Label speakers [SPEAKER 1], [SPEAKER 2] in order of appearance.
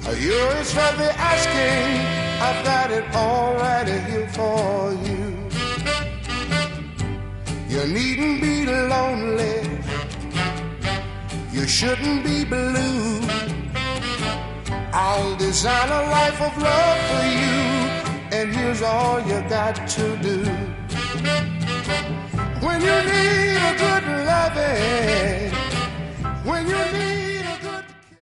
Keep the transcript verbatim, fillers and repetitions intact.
[SPEAKER 1] Yours for the asking, I've got it all right here for you. You needn't be lonely, you shouldn't be blue. I'll design a life of love for you, and here's all you got to do.